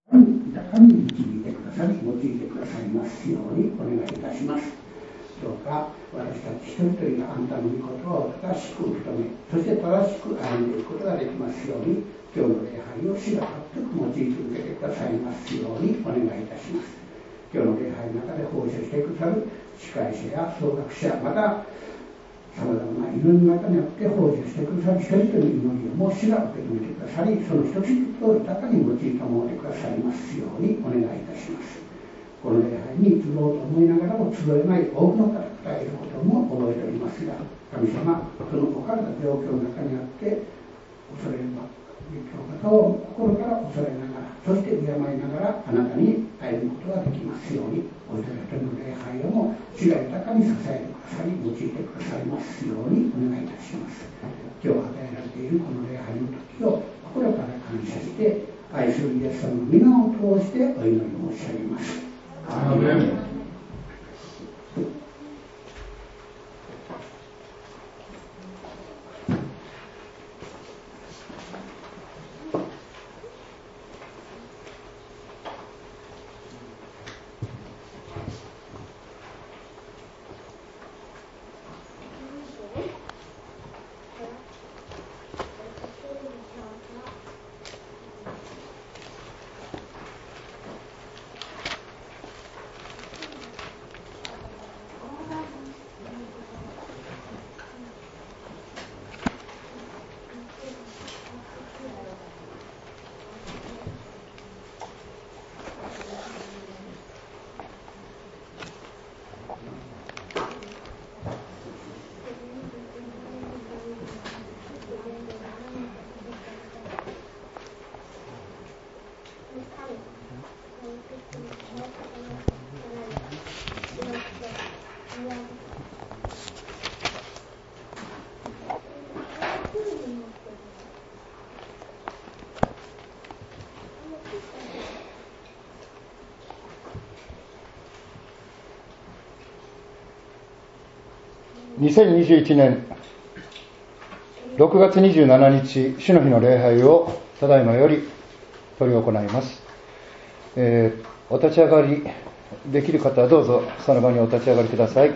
豊かに導いてくださり、用いてくださいますようにお願いいたします。どうか私たち一人一人があなたの御言葉を正しく受け止め、そして正しく歩んでいくことができますように、今日の礼拝を主が全く用い続けてくださいますようにお願いいたします。今日の礼拝の中で奉仕してくださる司会者や総学者、またさまざまな祈りの中にあって奉仕してくださる一人一人の祈りをも主が受け止めてくださり、その一つ一つを豊かに用いたものでくださいますようにお願いいたします。この礼拝に集おうと思いながらも集えない多くの方々がいることも覚えておりますが、神様、その置かれた状況の中にあって恐れる方を心から恐れながら、そして敬いながらあなたに歩むことができますように、お一人一人の礼拝をも主が豊かに支えてくださり、用いてくださいますようにお願いいたします。今日与えられているこの礼拝の時を心から感謝して、愛するイエス様の皆を通してお祈り申し上げます。アーメン。 2021年6月27日主の日の礼拝をただいまより執り行います。お立ち上がりできる方はどうぞその場にお立ち上がりください。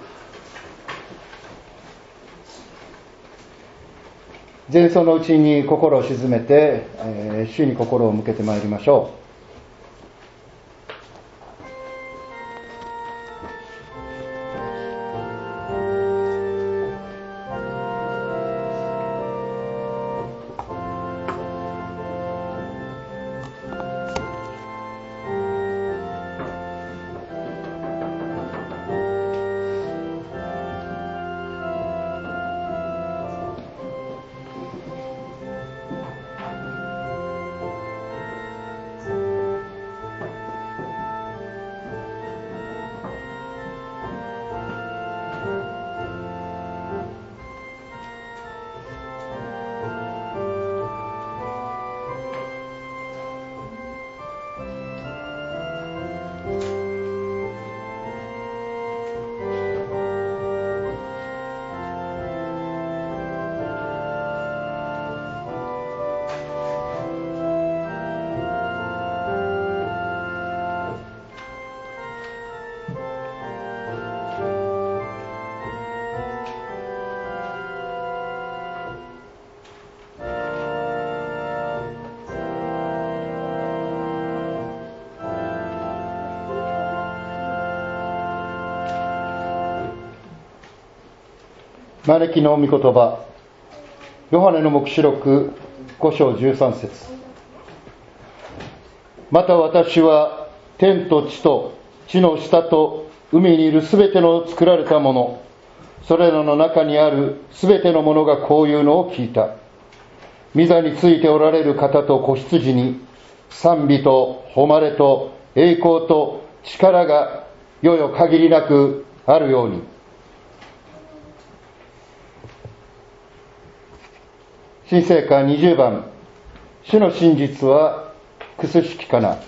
前奏のうちに心を静めて、主に心を向けてまいりましょう。招きの御言葉、ヨハネの黙示録5章13節。また私は天と地と地の下と海にいるすべての作られたもの、それらの中にあるすべてのものがこういうのを聞いた。御座についておられる方と子羊に賛美と誉れと栄光と力がよよ限りなくあるように。新聖歌20番、主の真実はくすしきかな。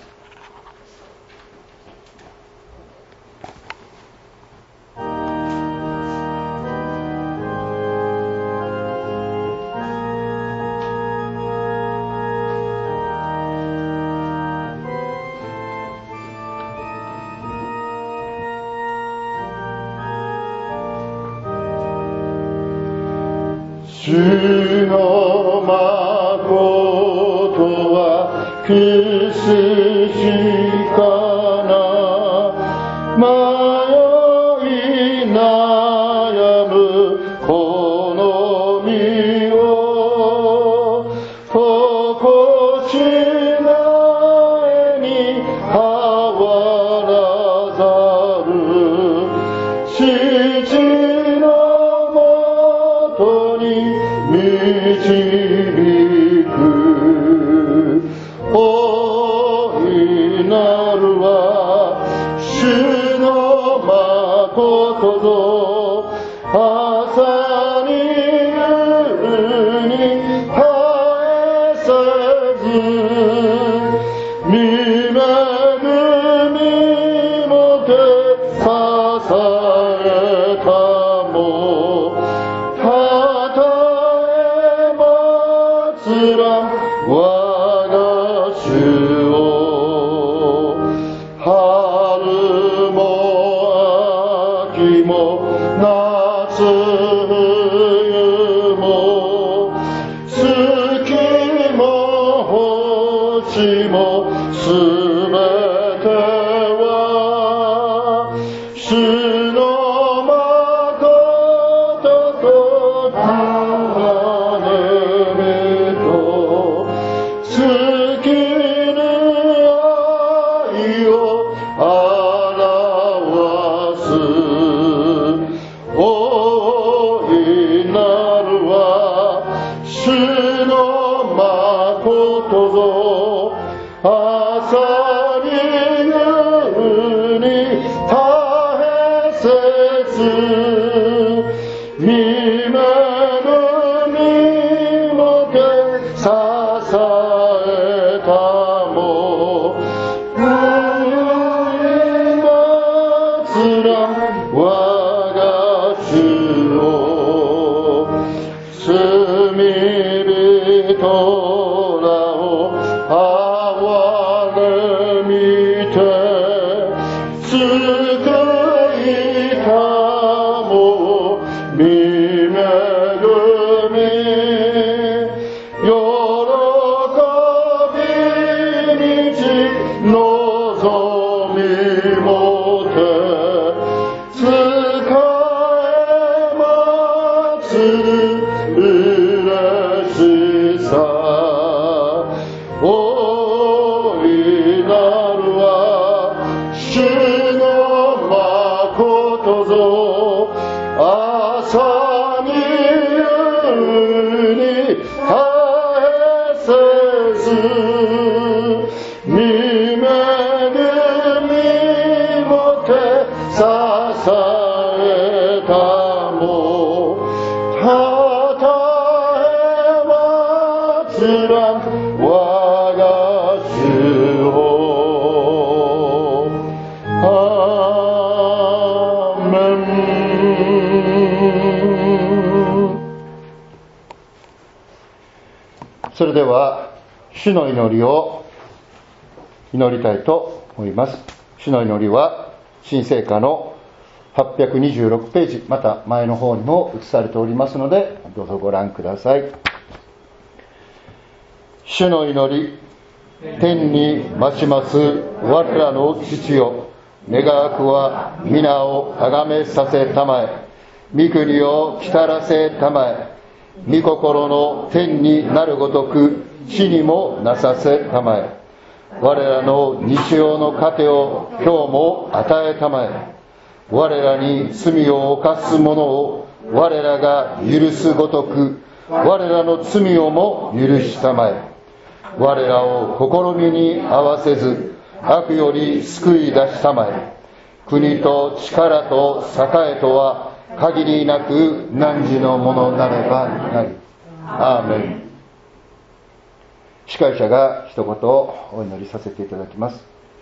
主の誠はクスしかな迷い悩むこの身をとこしなえに変わらざる父のもとに導く大いなるは主の誠ぞ朝に夕に絶えせず見恵みもて支えたもたたえ祭らん我が主を春も秋も夏冬も月も星もすべては主の誠と種目と尽きぬ愛を表す大いなるは主の誠ぞ朝に夕に絶えせず見恵みもて支えたも祭らん我が主を罪人らを憐れみて救いたも見恵み喜び満ち望みもて使え祭る嬉しさ大いなるは主の誠ぞ朝に夕に絶えせず見恵みもて支えたもたたえ祭らん我が主をアーメン。それでは主の祈りを祈りたいと思います。主の祈りは新聖歌の826ページまた前の方にも写されておりますのでどうぞご覧ください。主の祈り、天に増します我らの父よ、願わくは皆をあがめさせたまえ、御国を来たらせたまえ、御心の天になるごとく地にもなさせたまえ、我らの日曜の糧を今日も与えたまえ、我らに罪を犯す者を我らが許すごとく我らの罪をも許したまえ、我らを試みに合わせず悪より救い出したまえ、国と力と栄とは限りなく汝のものなればなり。アーメン。司会者が一言お祈りさせていただきます。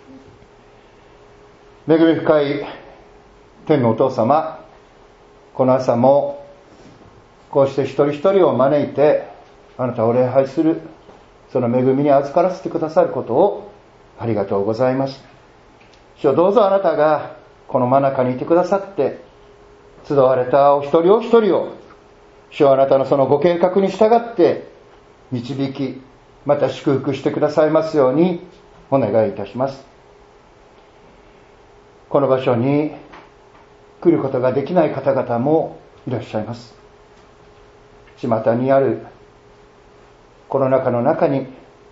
恵み深い天のお父様、この朝もこうして一人一人を招いてあなたを礼拝するその恵みに預からせてくださることをありがとうございます。主よ、どうぞあなたがこの真中にいてくださって集われたお一人お一人を主はあなたのそのご計画に従って導き、また祝福してくださいますようにお願いいたします。この場所に来ることができない方々もいらっしゃいます。巷にあるコロナ禍の中に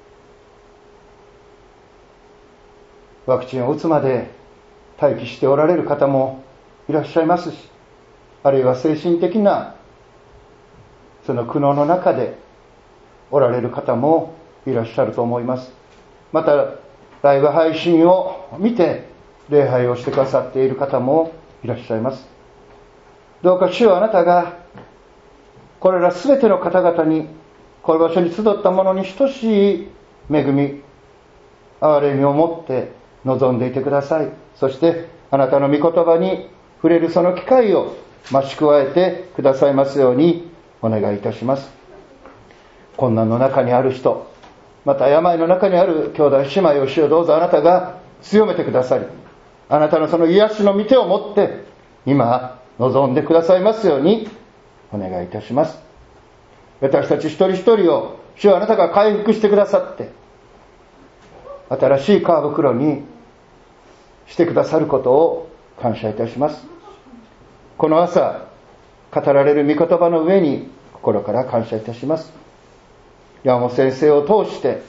ワクチンを打つまで待機しておられる方もいらっしゃいますし、あるいは精神的なその苦悩の中でおられる方もいらっしゃると思います。またライブ配信を見て礼拝をしてくださっている方もいらっしゃいます。どうか主はあなたがこれらすべての方々に、この場所に集った者に等しい恵み、憐れみを持って望んでいてください。そしてあなたの御言葉に触れるその機会を増し加えてくださいますようにお願いいたします。困難の中にある人、また病の中にある兄弟姉妹を主をどうぞあなたが強めてくださり、あなたのその癒しの御手を持って今望んでくださいますようにお願いいたします。私たち一人一人を主はあなたが回復してくださって、新しい皮袋にしてくださることを感謝いたします。この朝語られる御言葉の上に心から感謝いたします。山本先生を通して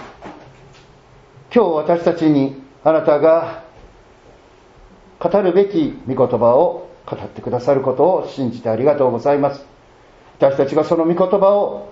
今日私たちにあなたが語るべき御言葉を語ってくださることを信じてありがとうございます。私たちがその御言葉を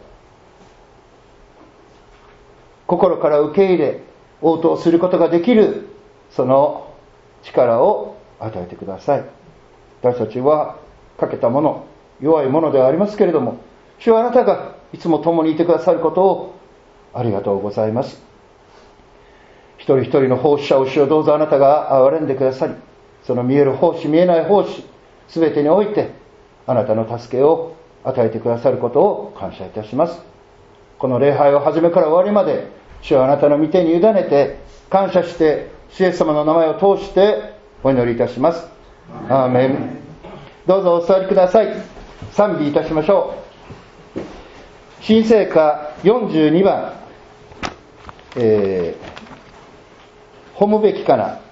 心から受け入れ応答することができるその力を与えてください。私たちは欠けたもの、弱いものではありますけれども、主はあなたがいつも共にいてくださることをありがとうございます。一人一人の奉仕者を主をどうぞあなたが憐れんでくださり、その見える奉仕見えない奉仕すべてにおいてあなたの助けを与えてくださることを感謝いたします。この礼拝を始めから終わりまで主はあなたの御手に委ねて感謝して主イエス様の名前を通してお祈りいたします。アーメン。どうぞお座りください。賛美いたしましょう。新聖歌42番、褒むべきかな。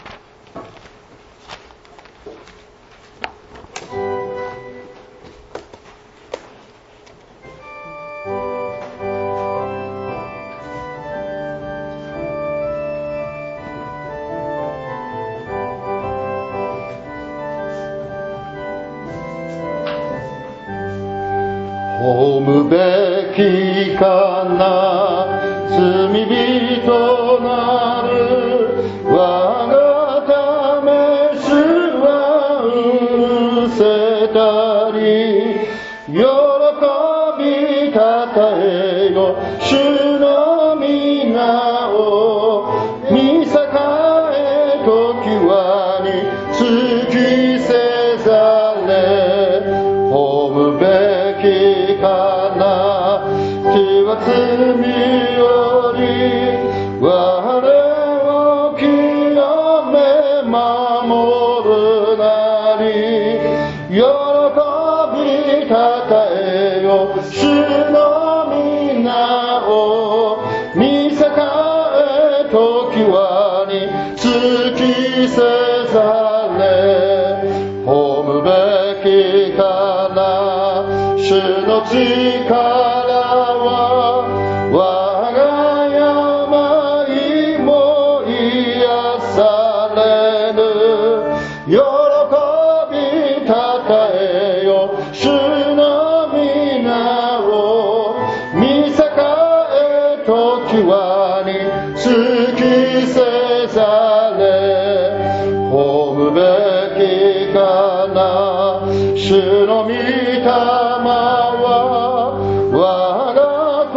褒むべきかな、罪人なる我がため主はうせたり、喜びたたえよ主の皆を、見栄え時はに尽きせざれ、褒むべきかな、手は罪より我を清め守るなり、喜びたたえよ主の皆を、見栄え時はに尽きせざれ、褒むべきかな、主の力は我が病も癒される、喜びたたえよ主の皆を、見栄え時はに尽きせざれ、褒むべきかな、主の御霊は我が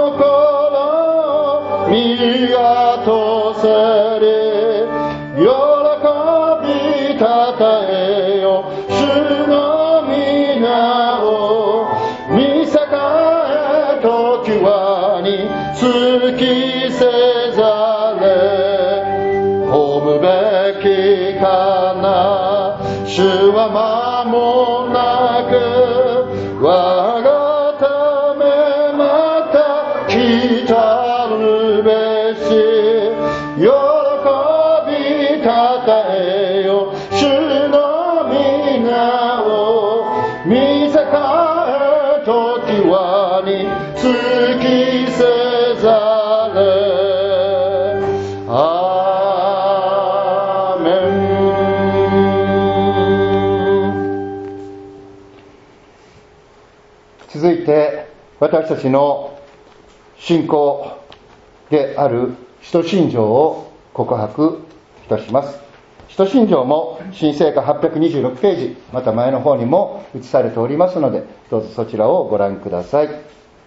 心見渡せり、喜びたたえよ主の皆を、見栄え時はに尽きせざれ、褒むべきかな、主は間もなく我我がためまた来たるべし、喜びたたえよ主の皆を、見せかえときわに尽きせざれ。アーメン。続いて私たちの信仰である使徒信条を告白いたします。使徒信条も新聖歌826ページ、また前の方にも写されておりますので、どうぞそちらをご覧ください。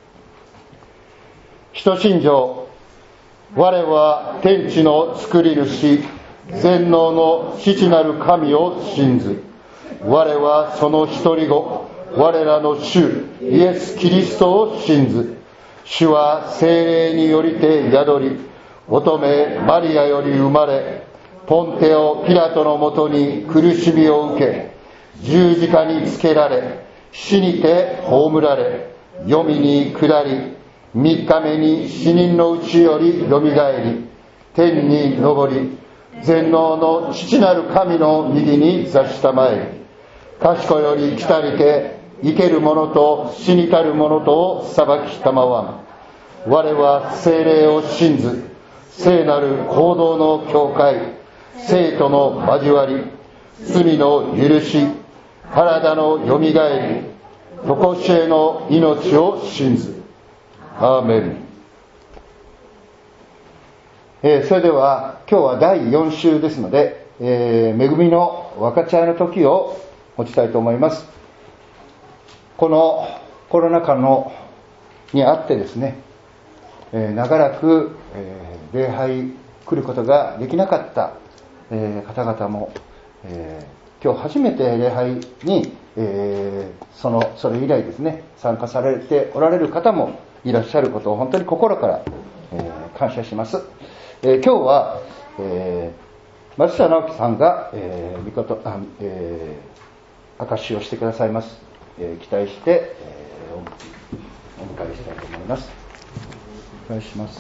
使徒信条。我は天地の作り主、全能の父なる神を信ず。我はその一人子、我らの主イエス・キリストを信ず。主は聖霊によりて宿り、乙女マリアより生まれ、ポンテオ・ピラトのもとに苦しみを受け、十字架につけられ、死にて葬られ、黄泉に下り、3日目に死人のうちよりよみがえり、天に昇り、全能の父なる神の右に座したまえり、賢より来たりて、生ける者と死にたる者とを裁きたまわん。我は聖霊を信ず、聖なる行動の教会、聖徒の交わり、罪の許し、体のよみがえり、常しえの命を信ず。アーメン。それでは今日は第4週ですので、恵みの分かち合いの時を持ちたいと思います。このコロナ禍にあってですね、長らく、礼拝来ることができなかった方々も、今日初めて礼拝に、それ以来ですね、参加されておられる方もいらっしゃることを本当に心から、感謝します。今日は、松下直樹さんが、証しをしてくださいます。期待して、お迎えしたいと思います。お願いします。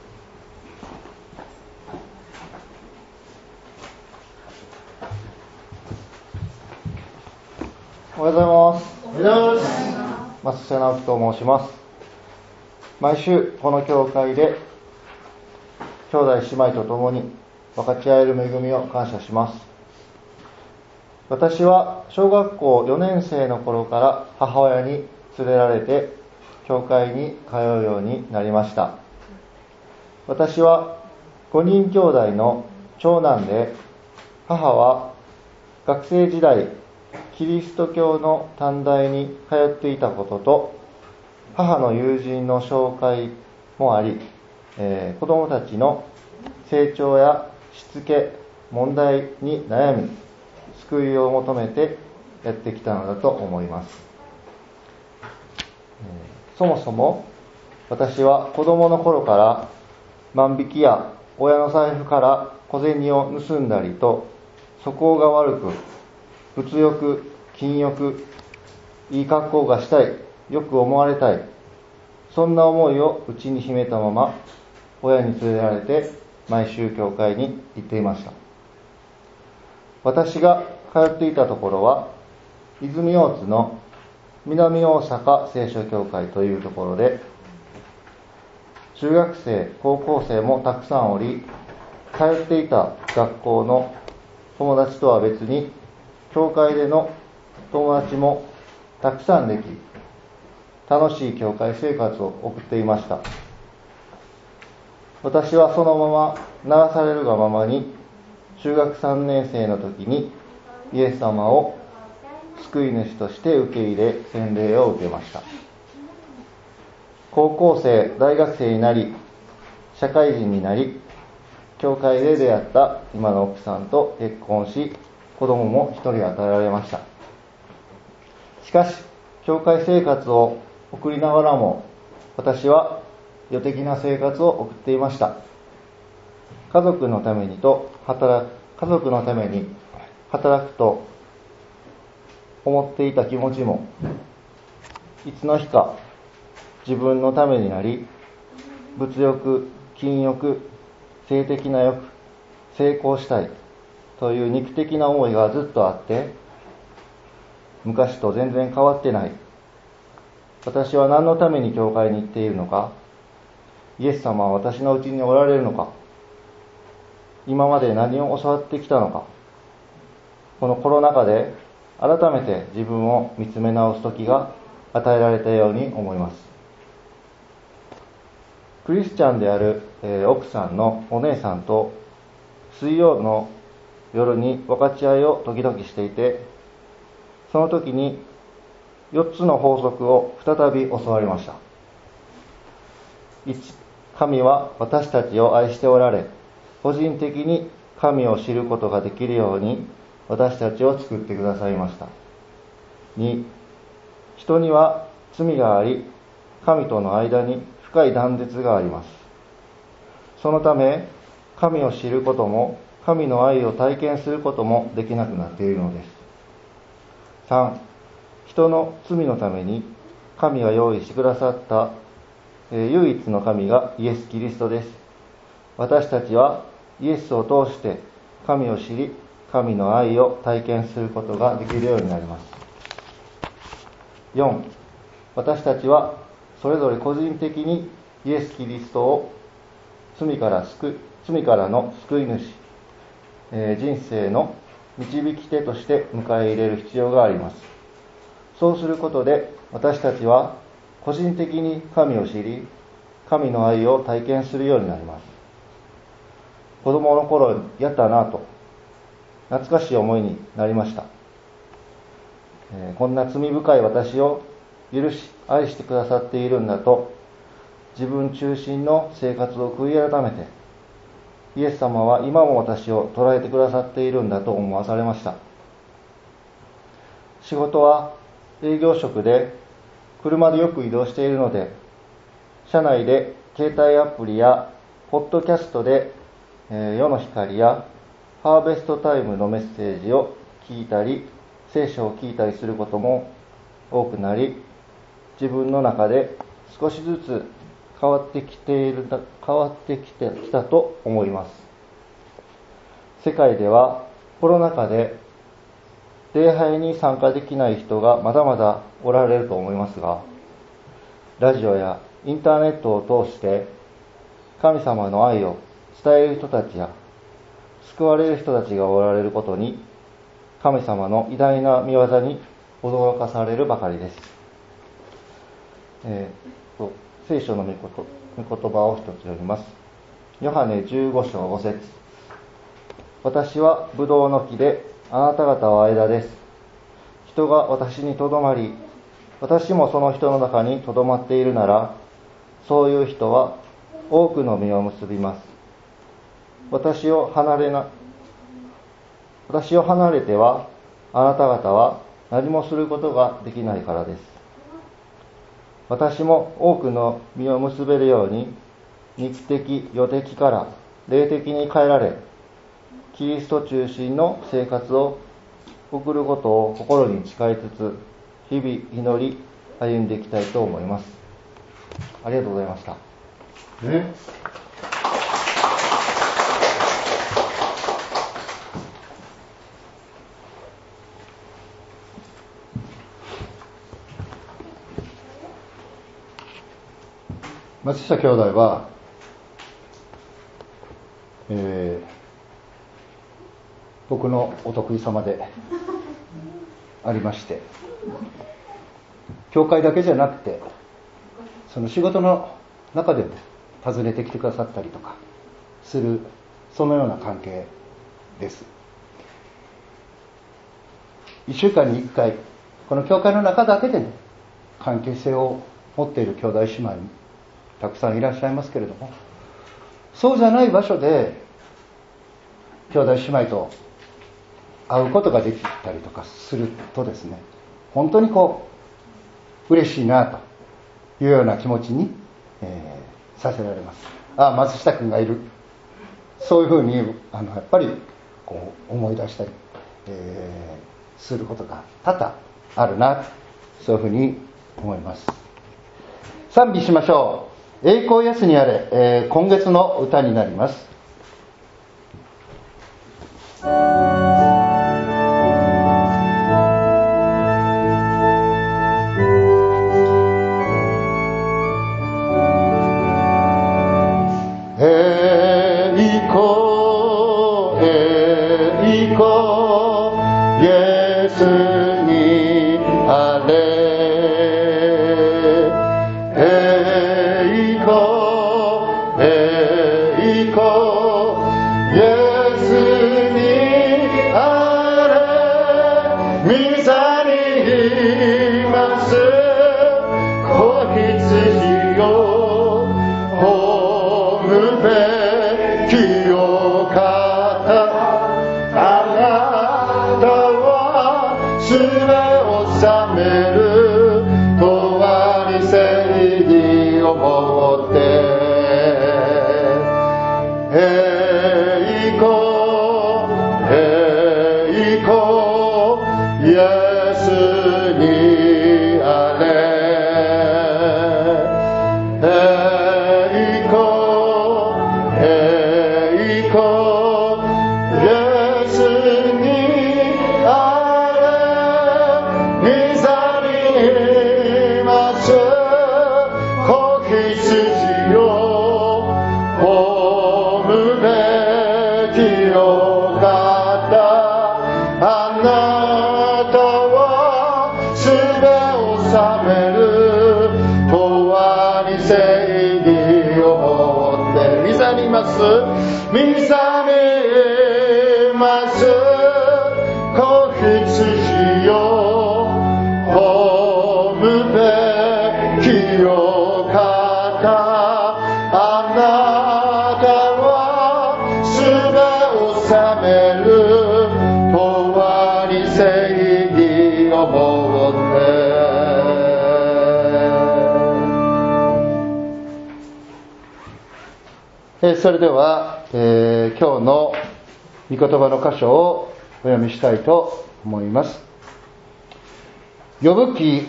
おはようございます。 おはようございます。 松下直樹と申します。毎週この教会で兄弟姉妹と共に分かち合える恵みを感謝します。私は小学校4年生の頃から母親に連れられて教会に通うようになりました。私は5人兄弟の長男で、母は学生時代キリスト教の短大に通っていたことと、母の友人の紹介もあり、子供たちの成長やしつけ、問題に悩み、救いを求めてやってきたのだと思います。そもそも私は子供の頃から万引きや親の財布から小銭を盗んだりと、素行が悪く、物欲、禁欲、いい格好がしたい、よく思われたい、そんな思いを内に秘めたまま親に連れられて毎週教会に行っていました。私が通っていたところは泉大津の南大阪聖書教会というところで、中学生、高校生もたくさんおり、通っていた学校の友達とは別に教会での友達もたくさんでき、楽しい教会生活を送っていました。私はそのまま流されるがままに中学3年生の時にイエス様を救い主として受け入れ、洗礼を受けました。高校生、大学生になり、社会人になり、教会で出会った今の奥さんと結婚し、子供も一人与えられました。しかし、教会生活を送りながらも、私は余的な生活を送っていました。家族のために働くと思っていた気持ちもいつの日か自分のためになり、物欲、金欲、性的な欲、成功したいという肉的な思いがずっとあって、昔と全然変わってない。私は何のために教会に行っているのか、イエス様は私のうちにおられるのか、今まで何を教わってきたのか、このコロナ禍で改めて自分を見つめ直す時が与えられたように思います。クリスチャンである、奥さんのお姉さんと水曜の夜に分かち合いを時々していて、その時に4つの法則を再び教わりました。1、神は私たちを愛しておられ、個人的に神を知ることができるように私たちを作ってくださいました。2、人には罪があり、神との間に深い断絶があります。そのため、神を知ることも、神の愛を体験することもできなくなっているのです。3、人の罪のために神が用意してくださった唯一の神がイエス・キリストです。私たちはイエスを通して神を知り、神の愛を体験することができるようになります。4、私たちはそれぞれ個人的にイエス・キリストを罪からの救い主、人生の導き手として迎え入れる必要があります。そうすることで私たちは個人的に神を知り、神の愛を体験するようになります。子供の頃やったなと懐かしい思いになりました。こんな罪深い私を許し愛してくださっているんだと、自分中心の生活を悔い改めて、イエス様は今も私を捉えてくださっているんだと思わされました。仕事は営業職で車でよく移動しているので、車内で携帯アプリやポッドキャストで世の光やハーベストタイムのメッセージを聞いたり、聖書を聞いたりすることも多くなり、自分の中で少しずつ変わってきたと思います。世界ではコロナ禍で礼拝に参加できない人がまだまだおられると思いますが、ラジオやインターネットを通して神様の愛を伝える人たちや救われる人たちがおられることに、神様の偉大な御業に驚かされるばかりです。聖書の御言葉を一つ読みます。ヨハネ15章5節。私はブドウの木で、あなた方は枝です。人が私にとどまり、私もその人の中にとどまっているなら、そういう人は多くの実を結びます。私を離れては、あなた方は何もすることができないからです。私も多くの実を結べるように、肉的、世的から霊的に変えられ、キリスト中心の生活を送ることを心に誓いつつ、日々祈り歩んでいきたいと思います。ありがとうございました。 松下兄弟は、僕のお得意様でありまして、教会だけじゃなくてその仕事の中でも訪ねてきてくださったりとかする、そのような関係です。1週間に1回この教会の中だけで、ね、関係性を持っている兄弟姉妹にたくさんいらっしゃいますけれども、そうじゃない場所で兄弟姉妹と会うことができたりとかするとですね、本当に嬉しいなというような気持ちに、させられます。松下君がいる、そういうふうにやっぱり思い出したり、することが多々あるな、そういうふうに思います。賛美しましょう。栄光安にあれ、今月の歌になります。それでは、今日の御言葉の箇所をお読みしたいと思います。ヨブ記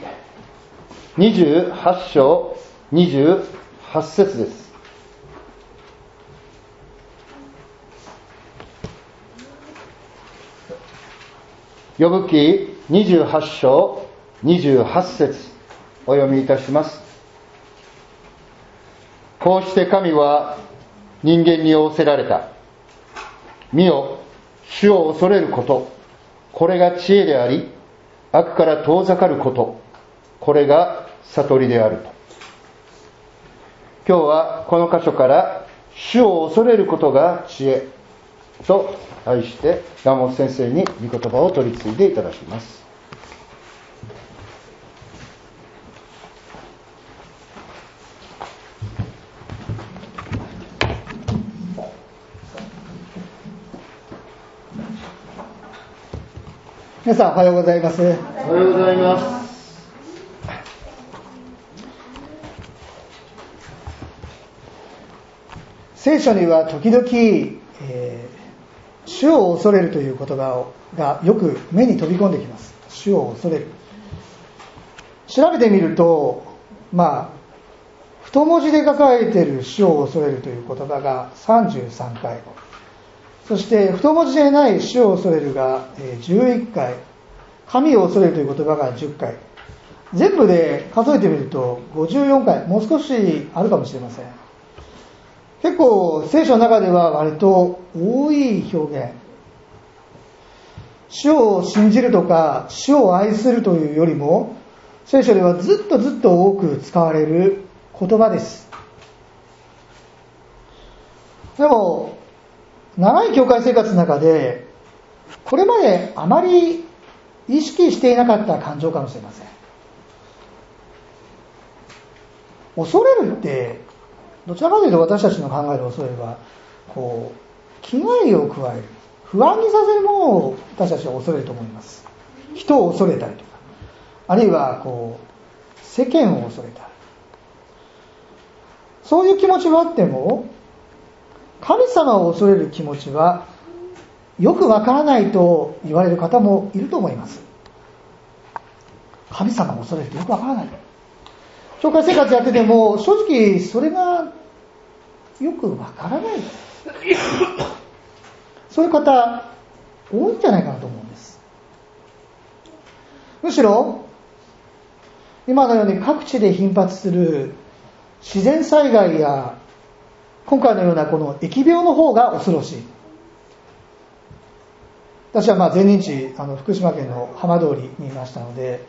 28章28節です。ヨブ記28章28節お読みいたします。こうして神は人間に仰せられた。見よ、主を恐れること、これが知恵であり、悪から遠ざかること、これが悟りであると。今日はこの箇所から主を恐れることが知恵と題して山本先生に御言葉を取り次いでいただきます。 皆さんおはようございます。 おはようございます。 聖書には時々、主を恐れるという言葉がよく目に飛び込んできます。主を恐れる。調べてみると、太文字で書かれている主を恐れるという言葉が33回。そして太文字でない主を恐れるが11回、神を恐れるという言葉が10回、全部で数えてみると54回、もう少しあるかもしれません。結構聖書の中では割と多い表現、主を信じるとか主を愛するというよりも、聖書ではずっと多く使われる言葉です。でも長い教会生活の中でこれまであまり意識していなかった感情かもしれません。恐れるってどちらかというと私たちの考える恐れは危害を加える、不安にさせるものを私たちは恐れると思います。人を恐れたりとか、あるいは世間を恐れたり、そういう気持ちはあっても神様を恐れる気持ちはよくわからないと言われる方もいると思います。神様を恐れるってよくわからない。 教会生活やってても正直それがよくわからないそういう方多いんじゃないかなと思うんです。むしろ今のように各地で頻発する自然災害や今回のようなこの疫病の方が恐ろしい。私は前日福島県の浜通りにいましたので、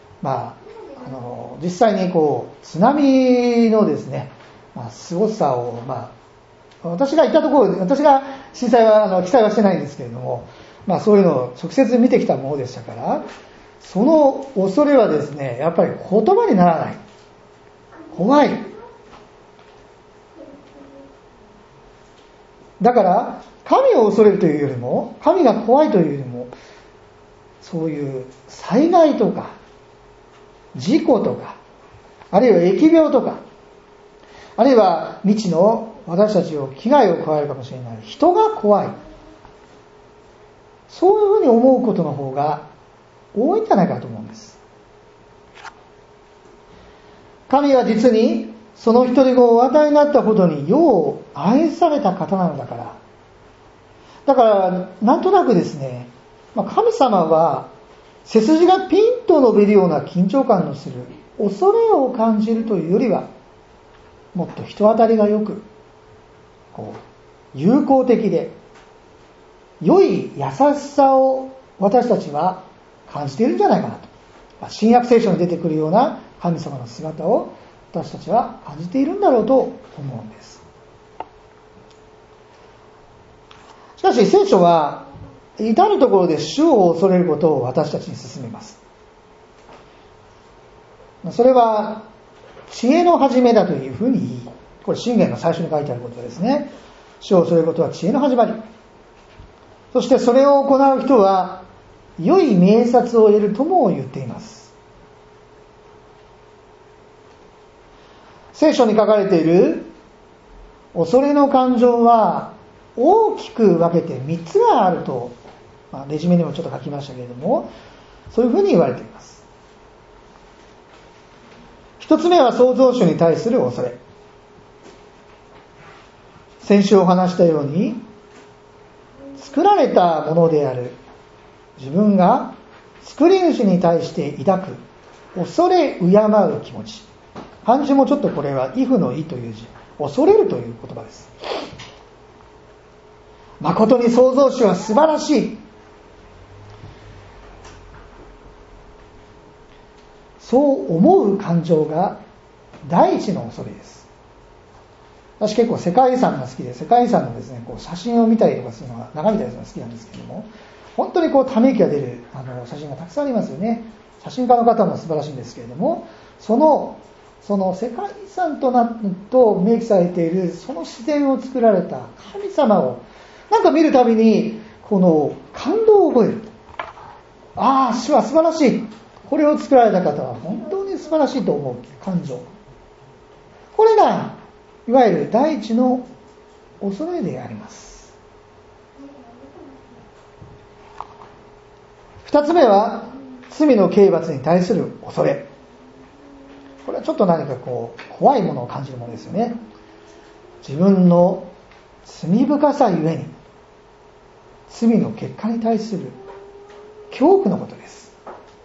実際に津波のですね、凄さを私がいたところで、私が震災は記載はしてないんですけれども、そういうのを直接見てきたものでしたから、その恐れはですね、やっぱり言葉にならない。怖い。だから神を恐れるというよりも、神が怖いというよりも、そういう災害とか事故とか、あるいは疫病とか、あるいは未知の私たちを危害を加えるかもしれない人が怖い、そういうふうに思うことの方が多いんじゃないかと思うんです。神は実にその一人子をお与えになったほどに世を愛された方なのだから、だからなんとなくですね、神様は背筋がピンと伸びるような緊張感のする恐れを感じるというよりは、もっと人当たりがよく友好的で良い優しさを私たちは感じているんじゃないかなと。新約聖書に出てくるような神様の姿を私たちは感じているんだろうと思うんです。しかし聖書は至るところで主を恐れることを私たちに勧めます。それは知恵の始めだというふうに言い、これ箴言の最初に書いてあることですね。主を恐れることは知恵の始まり。そしてそれを行う人は良い明察を得るとも言っています。聖書に書かれている恐れの感情は大きく分けて3つがあると、レジュメにもちょっと書きましたけれども、そういうふうに言われています。1つ目は創造主に対する恐れ。先週お話したように、作られたものである自分が作り主に対して抱く恐れ敬う気持ち。漢字もちょっとこれは畏怖の畏という字、恐れるという言葉です。誠に創造主は素晴らしい、そう思う感情が第一の恐れです。私結構世界遺産が好きで、世界遺産のですね、写真を見たりとかするのが、眺めたりするのが好きなんですけれども、本当にため息が出る写真がたくさんありますよね。写真家の方も素晴らしいんですけれども、その世界遺産と明記されているその自然を作られた神様をなんか見るたびにこの感動を覚える。ああ、主は素晴らしい、これを作られた方は本当に素晴らしいと思う感情、これがいわゆる第一の恐れであります。二つ目は罪の刑罰に対する恐れ。これはちょっと何か怖いものを感じるものですよね。自分の罪深さゆえに罪の結果に対する恐怖のことです。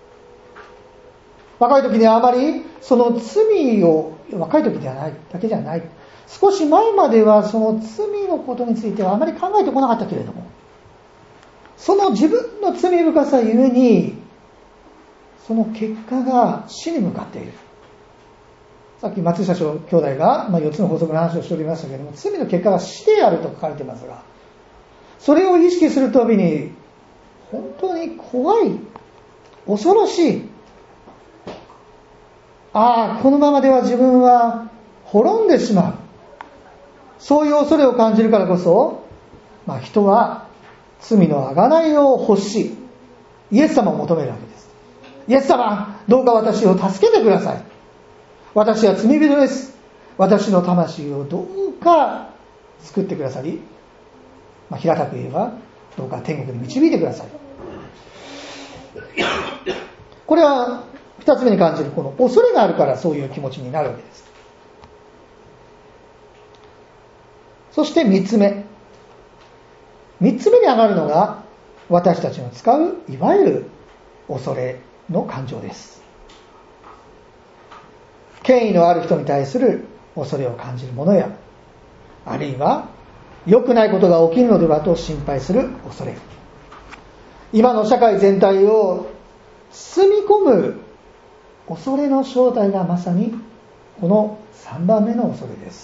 若い時にはあまりその罪を、若い時ではないだけじゃない、少し前まではその罪のことについてはあまり考えてこなかったけれども、その自分の罪深さゆえにその結果が死に向かっている。さっき松下兄弟が4つの法則の話をしておりましたけれども、罪の結果が死であると書かれていますが、それを意識するたびに本当に怖い、恐ろしい、ああ、このままでは自分は滅んでしまう、そういう恐れを感じるからこそ、人は罪の贖いを欲しい、イエス様を求めるわけです。イエス様、どうか私を助けてください、私は罪人です、私の魂をどうか救ってくださり、平たく言えばどうか天国に導いてください。これは 2つ目に感じるこの恐れがあるからそういう気持ちになるわけです。そして3つ目に上がるのが私たちの使ういわゆる恐れの感情です。権威のある人に対する恐れを感じる者や、あるいは良くないことが起きるのではと心配する恐れ、今の社会全体を包み込む恐れの正体がまさにこの3番目の恐れです。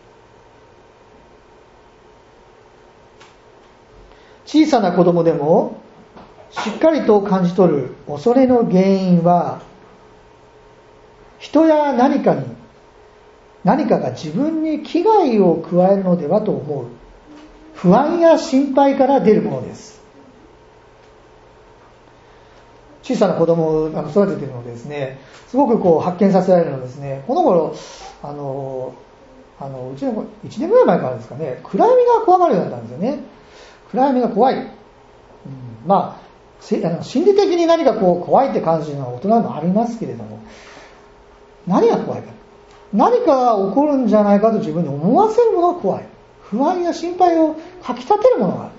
小さな子供でもしっかりと感じ取る恐れの原因は、人や何かが自分に危害を加えるのではと思う不安や心配から出るものです。小さな子供を育てているのでですね、すごく発見させられるのですね、この頃うちの子1年ぐらい前からですかね、暗闇が怖がるようになったんですよね。暗闇が怖い、心理的に何か怖いって感じるのは大人もありますけれども、何が怖いか、何かが起こるんじゃないかと自分に思わせるものが怖い、不安や心配をかき立てるものがある。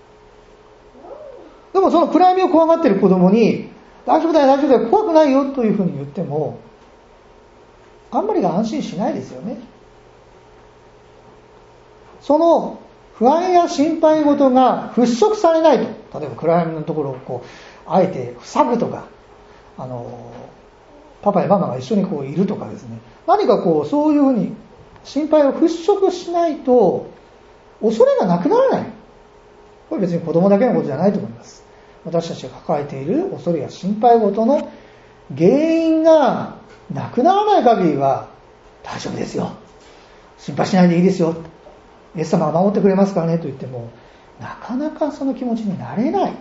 でもその暗闇を怖がっている子供に大丈夫だよ大丈夫だよ怖くないよというふうに言ってもあんまり安心しないですよね。その不安や心配事が払拭されないと、例えば暗闇のところをあえて塞ぐとか、パパやママが一緒にいるとかですね、何かそういうふうに心配を払拭しないと恐れがなくならない。これ別に子供だけのことじゃないと思います。私たちが抱えている恐れや心配事の原因がなくならない限りは大丈夫ですよ、心配しないでいいですよ、イエス様が守ってくれますからねと言ってもなかなかその気持ちになれない。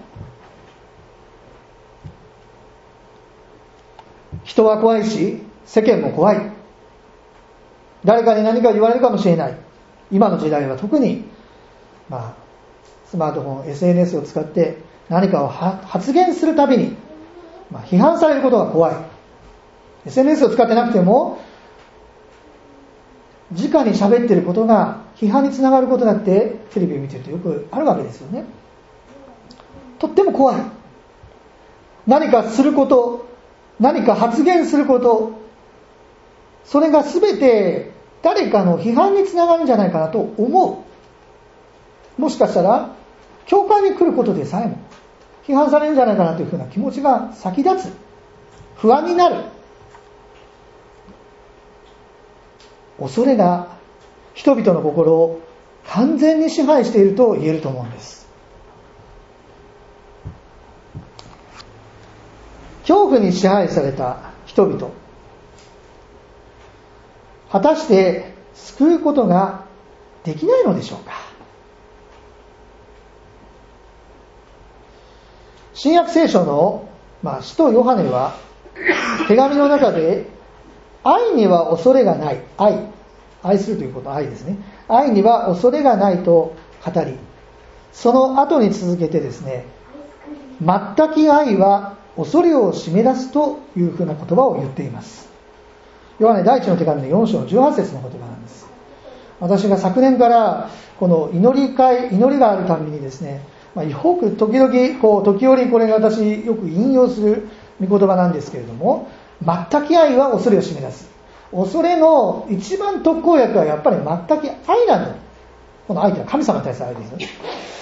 人は怖いし世間も怖い、誰かに何か言われるかもしれない。今の時代は特に、スマートフォン SNS を使って何かを発言するたびに、批判されることが怖い。 SNS を使ってなくても直に喋っていることが批判につながることだってテレビを見ているとよくあるわけですよね。とっても怖い。何かすること、何か発言すること、それが全て誰かの批判につながるんじゃないかなと思う。もしかしたら教会に来ることでさえも批判されるんじゃないかなというふうな気持ちが先立つ。不安になる。恐れが人々の心を完全に支配していると言えると思うんです。恐怖に支配された人々、果たして救うことができないのでしょうか。新約聖書の、使徒ヨハネは手紙の中で愛には恐れがない、愛するということは愛ですね、愛には恐れがないと語り、その後に続けてですね、全き愛は恐れを締め出すというふうな言葉を言っています。ヨハネ第一の手紙の4章の18節の言葉なんです。私が昨年からこの祈りがあるたびにですね、よく時折これが私よく引用する御言葉なんですけれども、全き愛は恐れを締め出す。恐れの一番特効薬はやっぱり全き愛なんだ。この愛というのは神様に対する愛ですよね。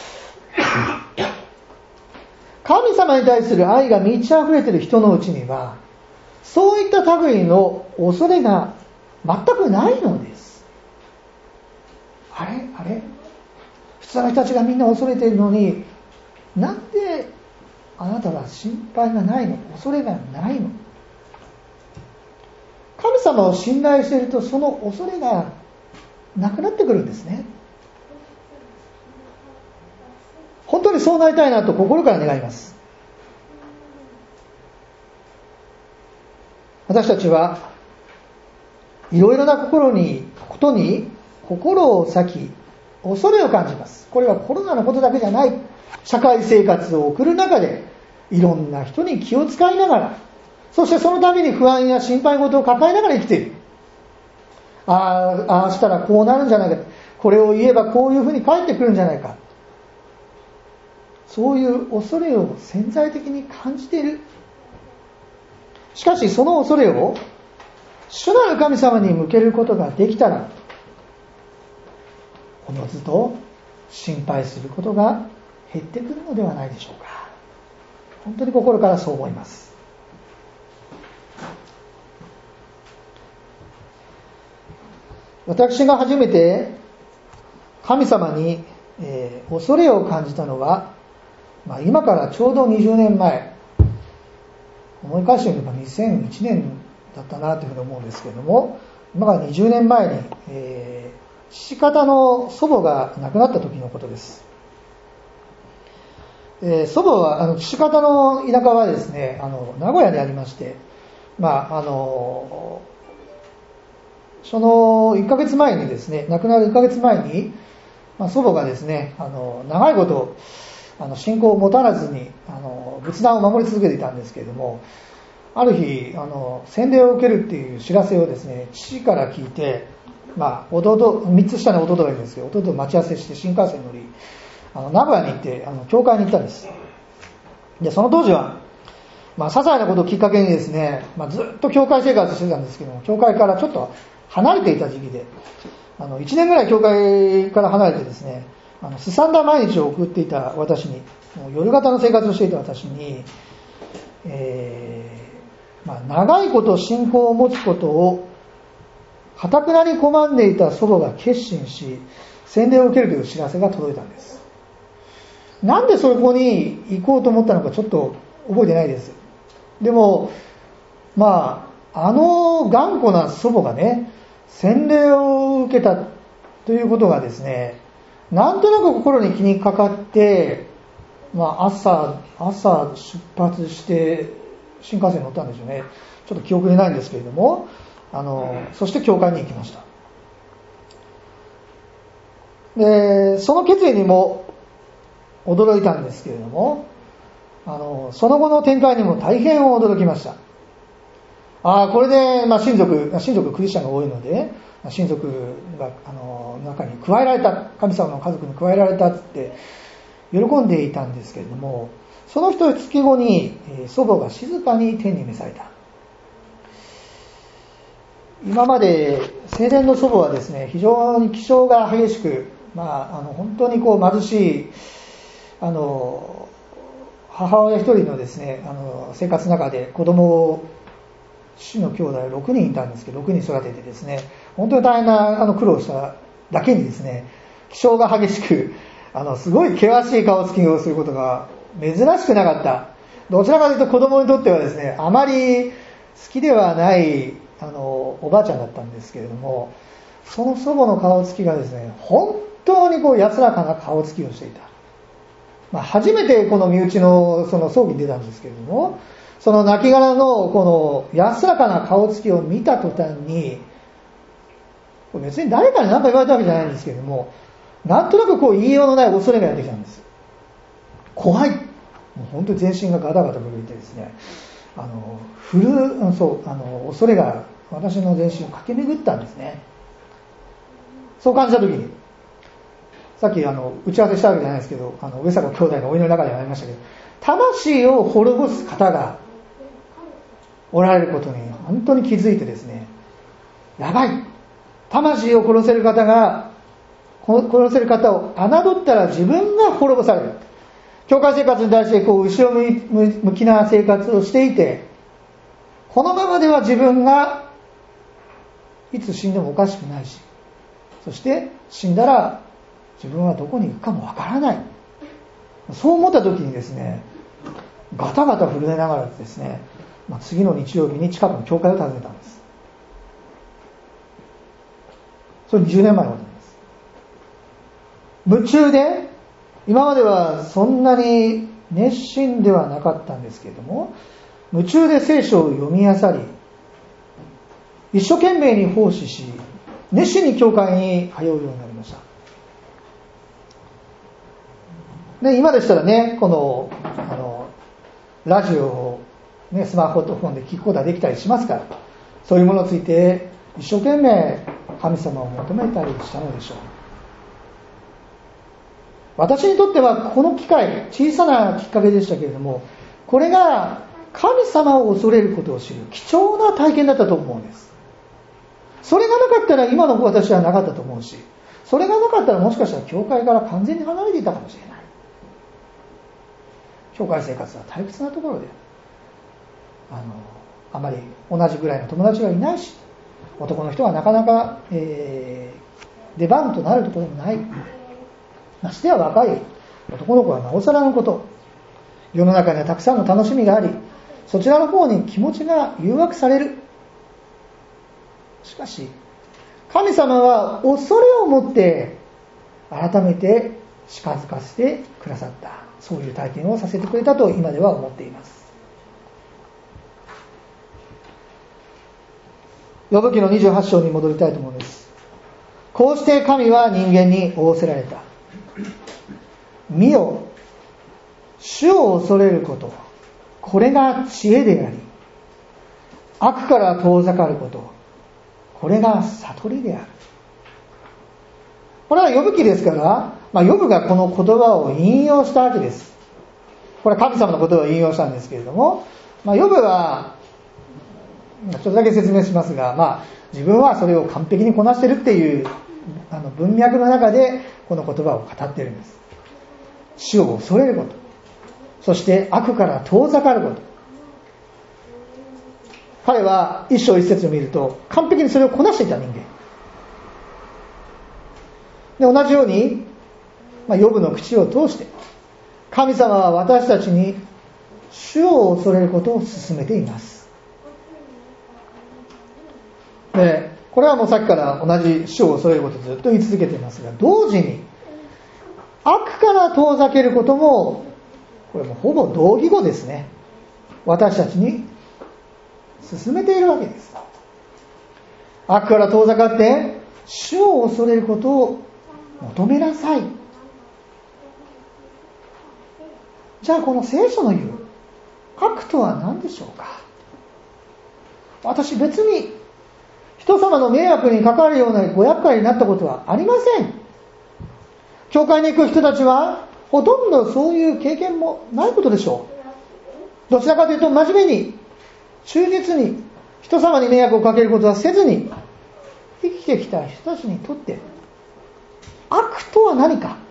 神様に対する愛が満ち溢れている人のうちにはそういった類の恐れが全くないのです。あれ普通の人たちがみんな恐れているのに、なんであなたは心配がないの、恐れがないの。神様を信頼しているとその恐れがなくなってくるんですね。本当にそうなりたいなと心から願います。私たちはいろいろなことに心を割き恐れを感じます。これはコロナのことだけじゃない。社会生活を送る中でいろんな人に気を使いながら、 そしてその度に不安や心配事を抱えながら生きている。ああしたらこうなるんじゃないか、これを言えばこういうふうに返ってくるんじゃないか、そういう恐れを潜在的に感じている。しかしその恐れを主なる神様に向けることができたら、おのずと心配することが減ってくるのではないでしょうか。本当に心からそう思います。私が初めて神様に、恐れを感じたのは、今からちょうど20年前、思い返してみれば2001年だったなというふうに思うんですけれども、今から20年前に、父方の祖母が亡くなった時のことです。祖母は父方の田舎はですね、名古屋にありまして、その1ヶ月前にですね、亡くなる1ヶ月前に、祖母がですね、長いこと信仰を持たずに仏壇を守り続けていたんですけれども、ある日洗礼を受けるっていう知らせをですね、父から聞いて、3つ下の弟がいるんですけど、弟と待ち合わせして新幹線に乗り、名古屋に行って教会に行ったんです。でその当時は、些細なことをきっかけにですね、ずっと教会生活してたんですけども、教会からちょっと離れていた時期で、1年ぐらい教会から離れてですね、すさんだ毎日を送っていた私に、夜型の生活をしていた私に、長いこと信仰を持つことを堅くなに拒んでいた祖母が決心し、洗礼を受けるという知らせが届いたんです。なんでそこに行こうと思ったのかちょっと覚えてないです。でも頑固な祖母がね、洗礼を受けたということがですね、なんとなく心に気にかかって、朝出発して新幹線に乗ったんですよね。ちょっと記憶にないんですけれども、そして教会に行きました。でその決意にも驚いたんですけれども、その後の展開にも大変驚きました。これで、親族クリスチャンが多いので、親族が中に加えられた、神様の家族に加えられたって喜んでいたんですけれども、その一月後に祖母が静かに天に召された。今まで生前の祖母はですね、非常に気性が激しく、本当に貧しい母親一人のですね、生活の中で子供を、父の兄弟6人いたんですけど、6人育ててですね、本当に大変な苦労しただけにですね、気性が激しく、すごい険しい顔つきをすることが珍しくなかった。どちらかというと子供にとってはですね、あまり好きではないおばあちゃんだったんですけれども、その祖母の顔つきがですね、本当に安らかな顔つきをしていた。初めてこの身内のその葬儀に出たんですけれども、その亡骸のこの安らかな顔つきを見た途端に、別に誰かに何か言われたわけじゃないんですけれども、なんとなく言いようのない恐れがやってきたんです。怖い。もう本当に全身がガタガタ震えてですね、恐れが私の全身を駆け巡ったんですね。そう感じたときに、さっき打ち合わせしたわけじゃないですけど、上坂兄弟のお祈りの中でもありましたけど、魂を滅ぼす方がおられることに本当に気づいてですね、やばい、魂を殺せる方を侮ったら自分が滅ぼされる。教会生活に対して後ろ向きな生活をしていて、このままでは自分がいつ死んでもおかしくないし、そして死んだら自分はどこに行くかもわからない。そう思った時にですね、ガタガタ震えながらですね、次の日曜日に近くの教会を訪ねたんです。それ20年前のことです。夢中で、今まではそんなに熱心ではなかったんですけれども、夢中で聖書を読み漁り、一生懸命に奉仕し、熱心に教会に通うようになりました。で、今でしたらね、このラジオをスマートフォンで聞くことができたりしますから、そういうものについて一生懸命神様を求めたりしたのでしょう。私にとってはこの機会、小さなきっかけでしたけれども、これが神様を恐れることを知る貴重な体験だったと思うんです。それがなかったら今の私はなかったと思うし、それがなかったらもしかしたら教会から完全に離れていたかもしれない。教会生活は退屈なところで、あまり同じぐらいの友達がいないし、男の人はなかなか、出番となるところもない。ましてや若い男の子はなおさらのこと。世の中にはたくさんの楽しみがあり、そちらの方に気持ちが誘惑される。しかし神様は恐れを持って改めて近づかせてくださった、そういう体験をさせてくれたと今では思っています。ヨブ記の28章に戻りたいと思います。こうして神は人間に仰せられた。見よ、主を恐れること、これが知恵であり、悪から遠ざかること、これが悟りである。これはヨブ記ですから、ヨブがこの言葉を引用したわけです。これは神様の言葉を引用したんですけれども、ヨブはちょっとだけ説明しますが、自分はそれを完璧にこなしているっていう文脈の中でこの言葉を語っているんです。主を恐れること、そして悪から遠ざかること。彼は一章一節を見ると完璧にそれをこなしていた人間で、同じように、ヨブの口を通して神様は私たちに主を恐れることを勧めています。で、これはもうさっきから同じ主を恐れることをずっと言い続けていますが、同時に悪から遠ざけることも、これもほぼ同義語ですね。私たちに進めているわけです。悪から遠ざかって主を恐れることを求めなさい。じゃあこの聖書の言う悪とは何でしょうか。私別に人様の迷惑に関わるようなご厄介になったことはありません。教会に行く人たちはほとんどそういう経験もないことでしょう。どちらかというと真面目に忠実に人様に迷惑をかけることはせずに生きてきた人たちにとって悪とは何か。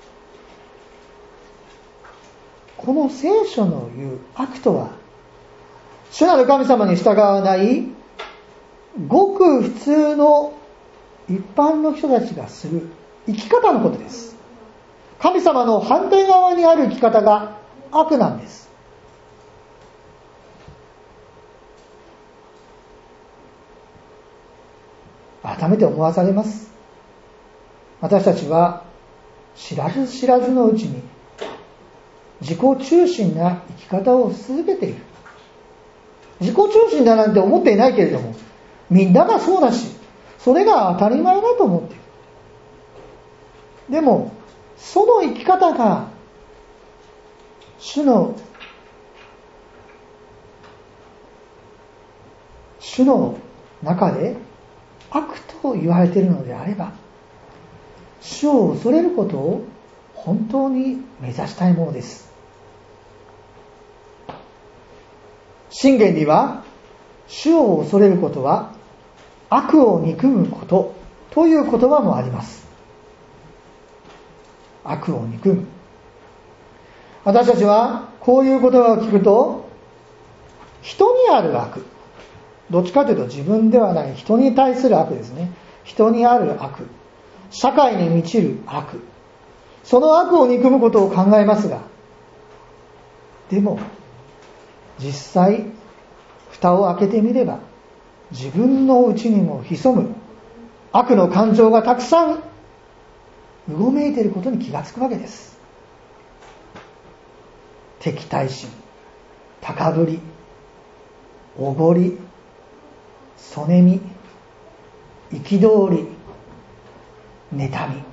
この聖書の言う悪とは、主なる神様に従わないごく普通の一般の人たちがする生き方のことです。神様の反対側にある生き方が悪なんです。改めて思わされます。私たちは知らず知らずのうちに自己中心な生き方を続けている。自己中心だなんて思っていないけれども、みんながそうだし、それが当たり前だと思っている。でもその生き方が主の中で悪と言われているのであれば、主を恐れることを本当に目指したいものです。箴言には、主を恐れることは悪を憎むことという言葉もあります。悪を憎む。私たちはこういう言葉を聞くと、人にある悪、どっちかというと自分ではない人に対する悪ですね。人にある悪、社会に満ちる悪、その悪を憎むことを考えますが、でも実際蓋を開けてみれば、自分の内にも潜む悪の感情がたくさんうごめいていることに気がつくわけです。敵対心、高ぶり、おごり、そねみ、憤り、妬み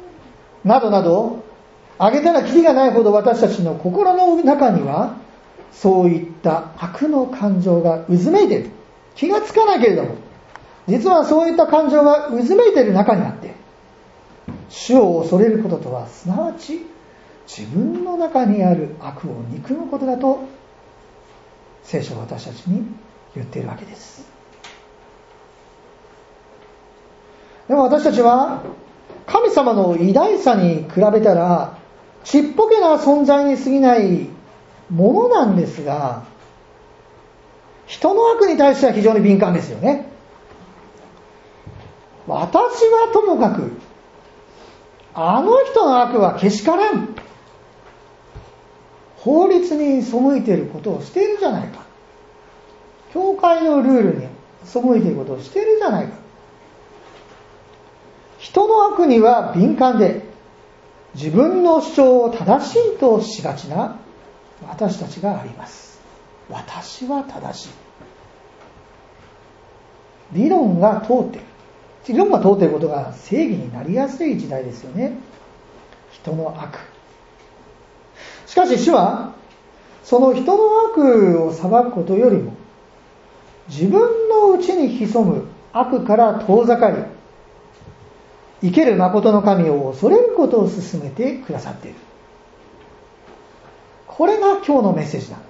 などなど、挙げたらキリがないほど私たちの心の中にはそういった悪の感情が渦めいている。気がつかないけれども、実はそういった感情が渦めいている中にあって、主を恐れることとは、すなわち自分の中にある悪を憎むことだと聖書は私たちに言っているわけです。でも私たちは神様の偉大さに比べたらちっぽけな存在に過ぎないものなんですが、人の悪に対しては非常に敏感ですよね。私はともかくあの人の悪はけしからん、法律に背いていることをしているじゃないか、教会のルールに背いていることをしているじゃないか。人の悪には敏感で自分の主張を正しいとしがちな私たちがあります。私は正しい、理論が通っている。理論が通っていることが正義になりやすい時代ですよね。人の悪。しかし主はその人の悪を裁くことよりも自分の内に潜む悪から遠ざかり、生ける誠の神を恐れることを勧めてくださっている。これが今日のメッセージなんです。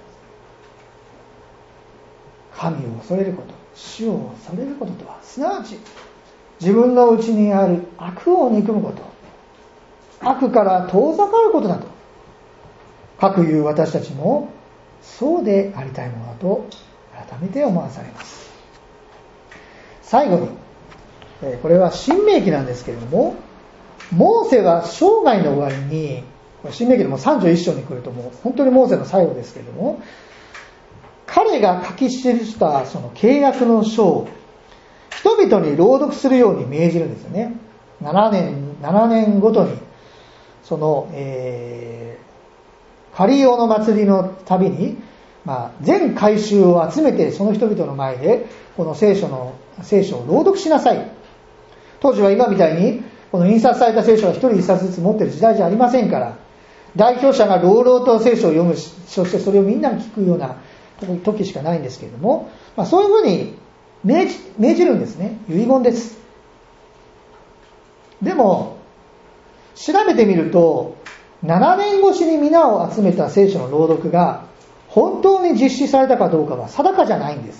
神を恐れること、主を恐れることとは、すなわち自分の内にある悪を憎むこと、悪から遠ざかることだと、かくいう私たちもそうでありたいものだと改めて思わされます。最後に、これは申命記なんですけれども、モーセは生涯の終わりに、申命記でも31章に来るともう本当にモーセの最後ですけれども、彼が書き記したその契約の書を人々に朗読するように命じるんですよね。7年ごとにその、カリオの祭りのたびに、全改宗を集めてその人々の前でこの聖書を朗読しなさい。当時は今みたいにこの印刷された聖書は一人一冊ずつ持っている時代じゃありませんから、代表者が朗々と聖書を読む、そしてそれをみんなに聞くような時しかないんですけれども、そういうふうに命じるんですね。遺言です。でも調べてみると、7年越しに皆を集めた聖書の朗読が本当に実施されたかどうかは定かじゃないんです。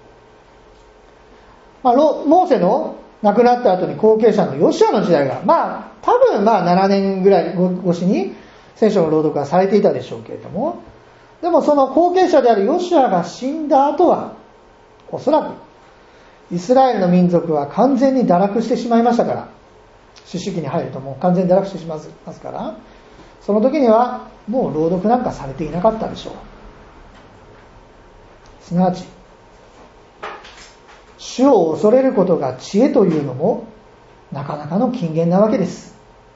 モーセの亡くなった後に後継者のヨシュアの時代が多分7年ぐらい越しに聖書の朗読がされていたでしょうけれども、でもその後継者であるヨシュアが死んだ後は、おそらくイスラエルの民族は完全に堕落してしまいましたから、四式に入るともう完全に堕落してしまいますから、その時にはもう朗読なんかされていなかったでしょう。すなわち主を恐れることが知恵というのもなかなかの金言なわけです。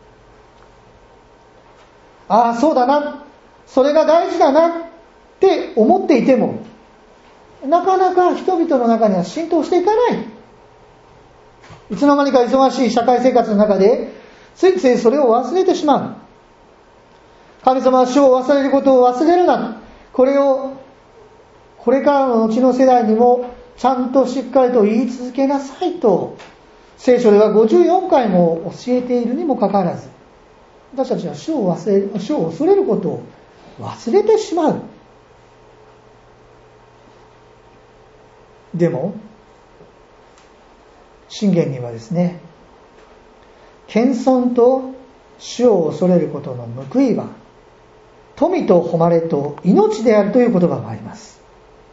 そうだな、それが大事だなって思っていても、なかなか人々の中には浸透していかない。いつの間にか忙しい社会生活の中でついついそれを忘れてしまう。神様は主を忘れることを忘れるな、これをこれからの後の世代にもちゃんとしっかりと言い続けなさいと聖書では54回も教えているにもかかわらず、私たちは主を恐れることを忘れてしまう。でも箴言にはですね、謙遜と主を恐れることの報いは富と誉れと命であるという言葉があります。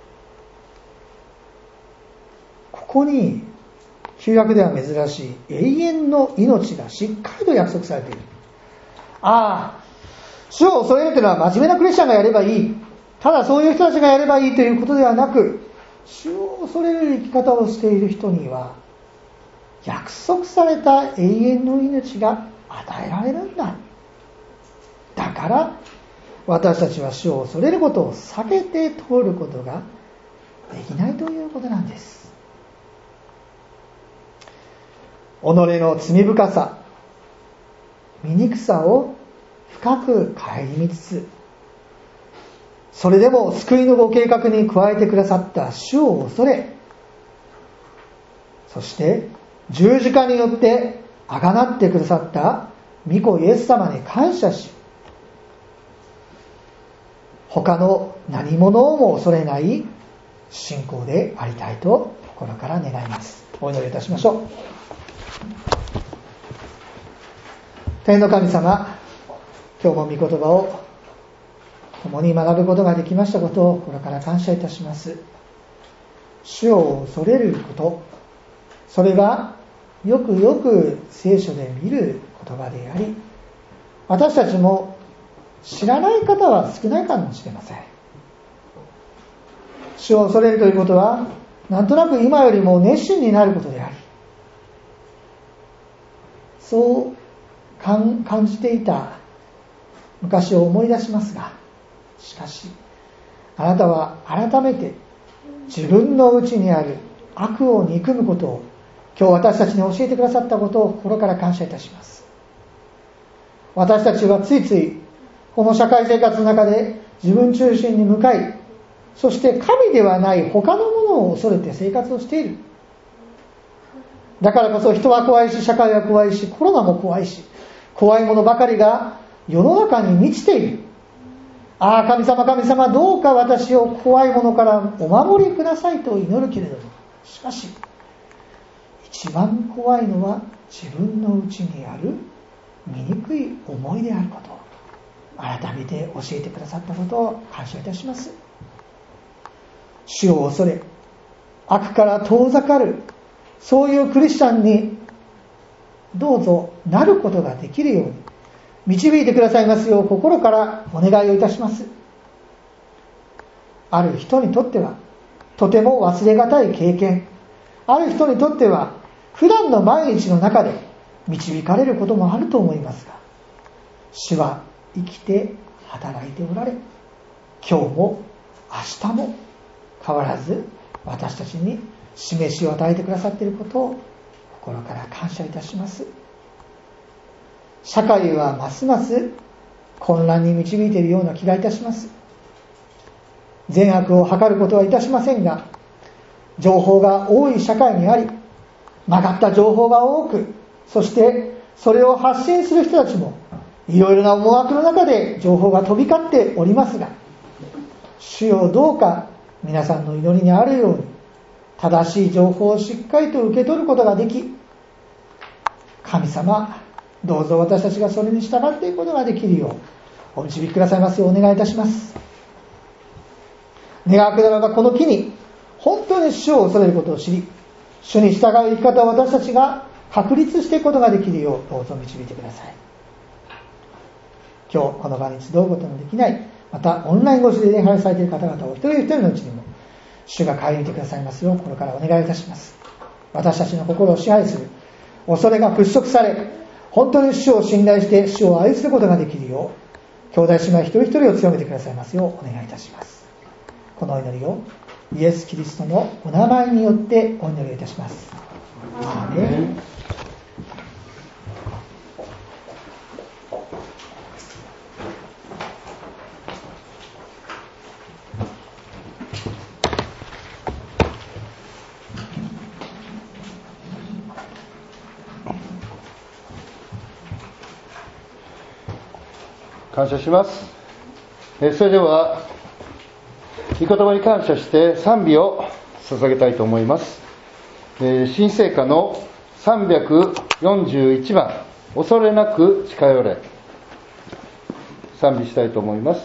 ここに旧約では珍しい永遠の命がしっかりと約束されている。主を恐れるというのは真面目なクリスチャンがやればいい、ただそういう人たちがやればいいということではなく、主を恐れる生き方をしている人には約束された永遠の命が与えられるんだ。だから私たちは主を恐れることを避けて通ることができないということなんです。己の罪深さ、醜さを深く顧みつつ、 それでも救いのご計画に加えてくださった主を恐れ、そして十字架によってあがなってくださった御子イエス様に感謝し、他の何者をも恐れない信仰でありたいと心から願います。お祈りいたしましょう。天の神様、今日も御言葉を共に学ぶことができましたことを心から感謝いたします。主を恐れること、それがよくよく聖書で見る言葉であり、私たちも知らない方は少ないかもしれません。主を恐れるということは、なんとなく今よりも熱心になることであり、そう感じていた昔を思い出しますが、しかしあなたは改めて自分の内にある悪を憎むことを今日私たちに教えてくださったことを心から感謝いたします。私たちはついついこの社会生活の中で自分中心に向かい、そして神ではない他のものを恐れて生活をしている。だからこそ人は怖いし、社会は怖いし、コロナも怖いし、怖いものばかりが世の中に満ちている。ああ、神様神様、どうか私を怖いものからお守りくださいと祈るけれども、しかし一番怖いのは自分の内にある醜い思いであることを改めて教えてくださったことを感謝いたします。主を恐れ、悪から遠ざかる、そういうクリスチャンにどうぞなることができるように導いてくださいますよう心からお願いをいたします。ある人にとってはとても忘れがたい経験、ある人にとっては普段の毎日の中で導かれることもあると思いますが、主は生きて働いておられ、今日も明日も変わらず私たちに示しを与えてくださっていることを心から感謝いたします。社会はますます混乱に導いているような気がいたします。善悪を図ることはいたしませんが、情報が多い社会にあり、曲がった情報が多く、そしてそれを発信する人たちもいろいろな思惑の中で情報が飛び交っておりますが、主よ、どうか皆さんの祈りにあるように正しい情報をしっかりと受け取ることができ、神様、どうぞ私たちがそれに従っていくことができるようお導きくださいますようお願いいたします。願わくならばこの機に本当に主を恐れることを知り、主に従う生き方を私たちが確立していくことができるようどうぞ導いてください。今日この場に集うことのできない、またオンライン越しで礼拝されている方々を一人一人のうちにも主が顧みてくださいますよう心からお願いいたします。私たちの心を支配する恐れが払拭され、本当に主を信頼して主を愛することができるよう兄弟姉妹一人一人を強めてくださいますようお願いいたします。この祈りをイエス・キリストのお名前によってお祈りいたします。アーメン。 感謝します。それでは御言葉に感謝して賛美を捧げたいと思います。新聖歌の341番、恐れなく近寄れ、賛美したいと思います。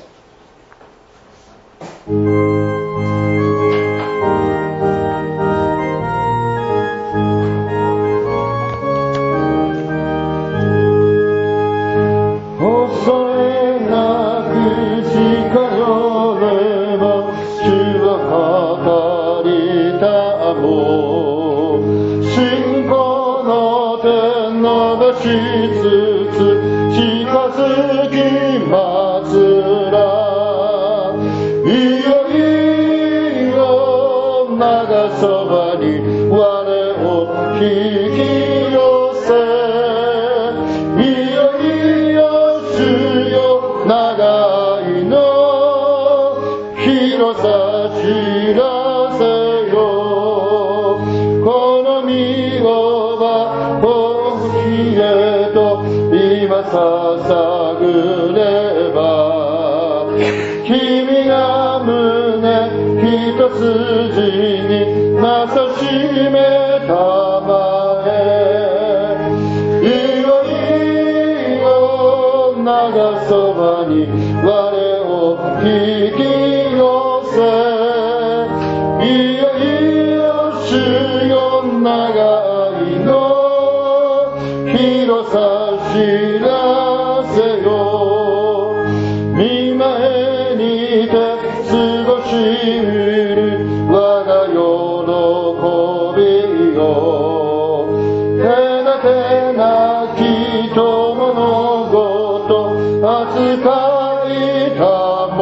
広さ知らせよ。この御子はほひへと今捧ぐれば、君が胸一筋になさしめたまえ、いよいよ長そばに我を引き寄せ、いよいよ主よ長いの広さ知らせよ。見前にて過ごしうる我が喜びよ。隔てなき友のごと扱いたも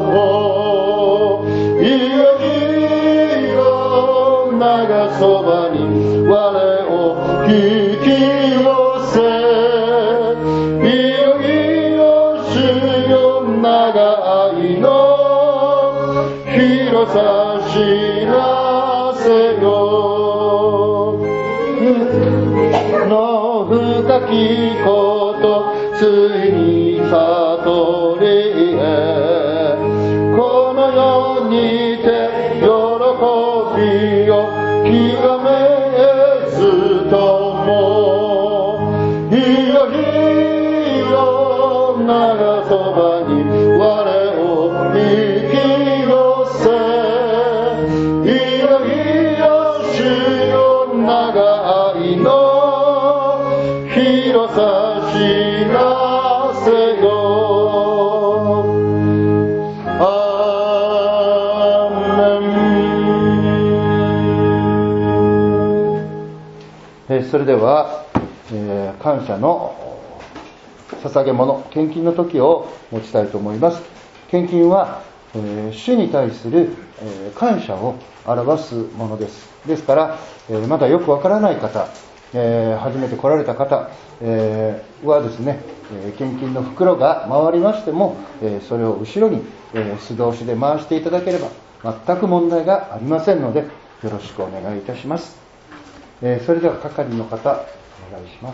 いよいよ長そばに我を引き寄せ、いよいよ主よ長いの広さ知らせよ。の深きことついに悟りへ、この世にて喜びを極めずとも、いよいよ長そばに我を引き寄せ、いよいよ主よ長いの広さ知らせよ。アーメン。それでは、感謝の捧げ物、献金の時を持ちたいと思います。献金は、主に対する、感謝を表すものです。ですから、まだよくわからない方、初めて来られた方、はですね、献金の袋が回りましても、それを後ろに、素通しで回していただければ全く問題がありませんので、よろしくお願いいたします。それでは係の方、お願いします。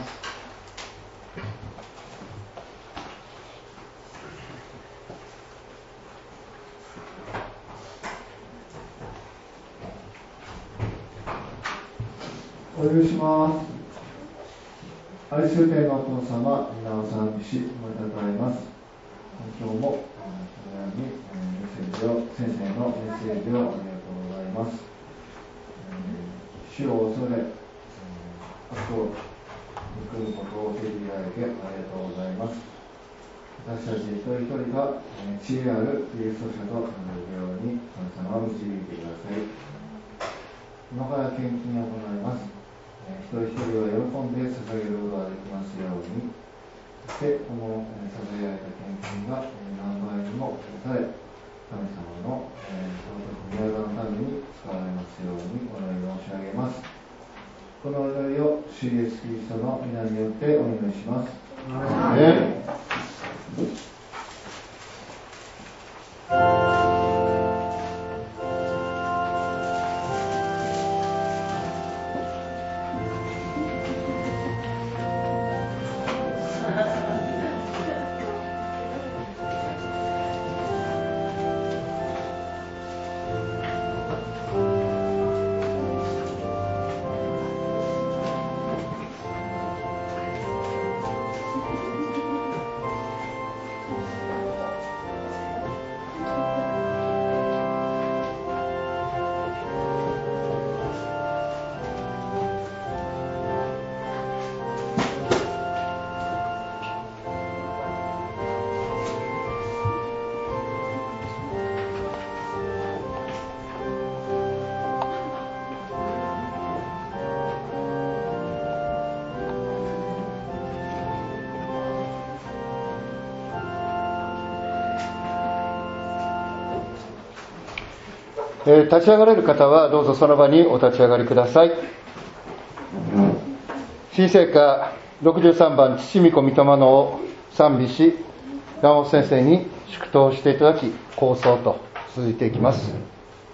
お許します。愛する天のお父様、皆を賛美し、おめでとうございます。今日もこのように先生のメッセージをありがとうございます。主を恐れ、悪を憎むことを手に入れありがとうございます。私たち一人一人が知恵あるキリスト者となるように神様を導いてください。今から献金を行います。一人一人は喜んで捧げることができますように。そしてこの捧げられた献金が何倍にもされ、神様の尊く御業のために使われますようにお祈り申し上げます。このお祈りを主イエスキリストの皆によってお祈りします。アーメン。 立ち上がれる方はどうぞその場にお立ち上がりください。新聖歌63番父御子御霊のを賛美し、山本先生に祝祷していただき、構想と続いていきます。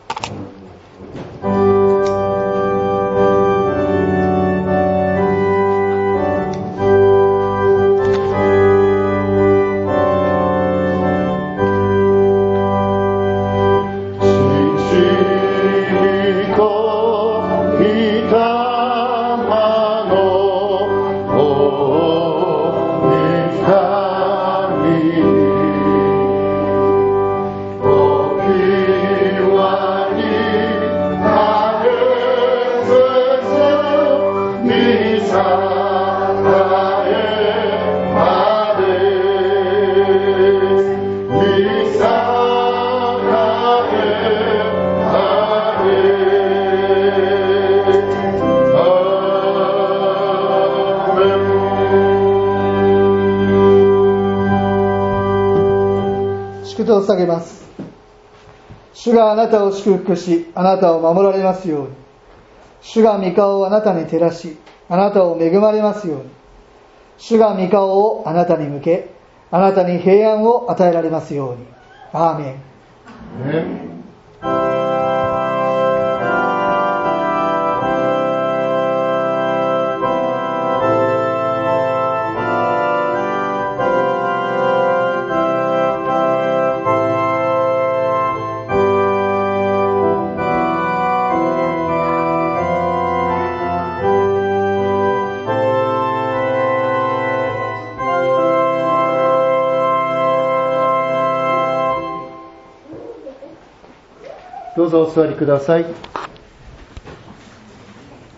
祝祷を捧げます。主があなたを祝福し、あなたを守られますように。主が御顔をあなたに照らし、あなたを恵まれますように。主が御顔をあなたに向け、あなたに平安を与えられますように。アーメン。 どうぞお座りください。